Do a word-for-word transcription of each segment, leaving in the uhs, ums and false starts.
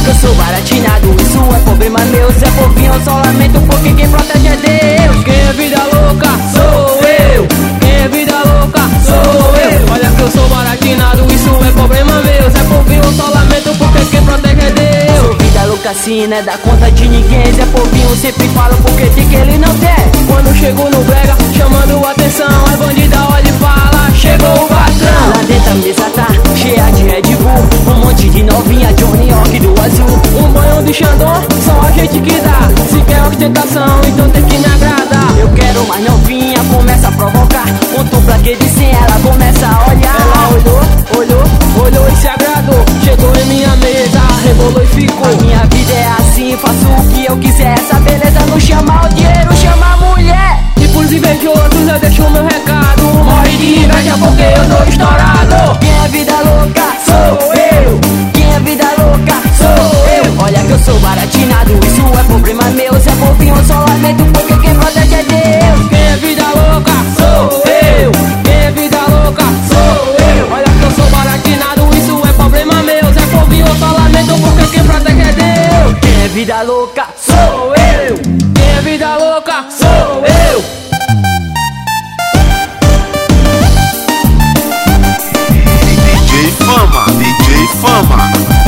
que eu sou baratinado, isso é problema meu. Zé Povinho eu só lamento porque quem protege é Deus. Quem é vida louca sou eu, quem é vida louca sou eu. Olha que eu sou baratinado, isso é problema meu. Zé Povinho eu só lamento porque quem protege é Deus. Sou vida louca assim, não é da conta de ninguém. Zé Povinho sempre fala porque tem que ele não tem. Quando chego no brega, chamando atenção, a bandida olha e fala, chegou o patrão. Lá dentro a mesa tá cheia de Red Bull, um monte de novinha, Johnny York do azul. Um banho de Xandão, só a gente que dá. Se quer ostentação, então tem que me agradar. Eu quero mais novinha, começa a provocar. Conto pra que de sim, ela começa a olhar. Ela olhou, olhou, olhou e se agradou. Chegou em minha mesa, rebolou e ficou. A minha vida é assim, faço o que eu quiser. Essa beleza não chama o dinheiro, chama a mulher. E pros invejosos eu deixo meu recado. Morre de inveja porque eu tô estourado. Quem é vida louca sou eu, quem é vida louca sou eu. Olha que eu sou baratinado, isso é problema meu. Zé Povinho eu só lamento porque quem protege é Deus. Quem é vida louca sou eu, quem é vida louca sou eu. Olha que eu sou baratinado, isso é problema meu. Zé Povinho eu só lamento porque quem protege é Deus. Quem é vida louca sou eu, quem é vida louca sou eu. D J Fama, D J Fama.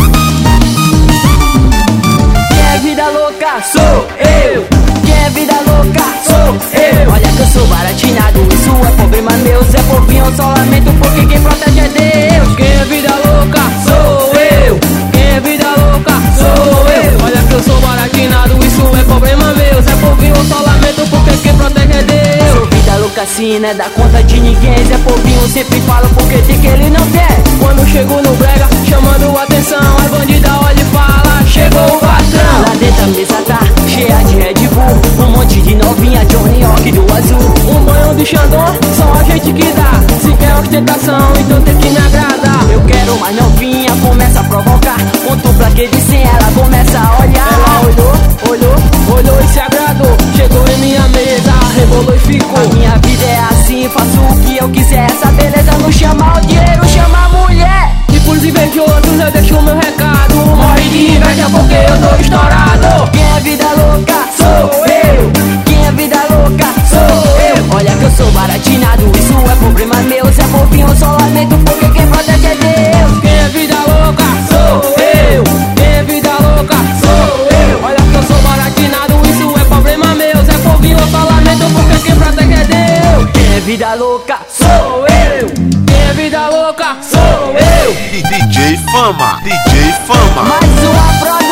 Quem é vida louca sou eu, quem é vida louca sou eu. Olha que eu sou baratinado, isso é problema meu. Zé Povinho eu só lamento porque quem protege é Deus. Quem é vida louca sou eu, quem é vida louca sou eu. Olha que eu sou baratinado, isso é problema meu. Zé Povinho eu só lamento porque quem protege é Deus. Sou vida louca assim, não é da conta de ninguém. Zé Povinho sempre fala porque tem que ele não quer. Quando chego no brega, chamando atenção, a bandida olha e fala, chegou o patrão. Lá dentro a mesa tá cheia de Red Bull, um monte de novinha, Johnny York do azul. Um banho de Xandão, só a gente que dá. Se quer ostentação, então tem que me agradar. Eu quero mais novinha, começa a provocar. Conto pra que de sim, ela começa a olhar. Ela olhou, olhou, olhou e se agradou. Chegou em minha mesa, rebolou e ficou. A minha vida é assim, faço o que eu quiser. Essa beleza não chama o dinheiro, chama a mulher. E pros invejosos eu deixo meu recado. Morre de inveja porque eu tô estourado. Quem é vida louca sou eu, quem é vida louca sou eu. Olha que eu sou baratinado, isso é problema meu. Zé Povinho eu só lamento porque quem protege é Deus. Quem é vida louca sou eu, quem é vida louca sou eu. Olha que eu sou baratinado, isso é problema meu. Zé Povinho eu só lamento porque quem protege é Deus. Quem é vida louca sou eu, quem é vida louca sou eu. D J Fama, D J Fama. Mais uma prova.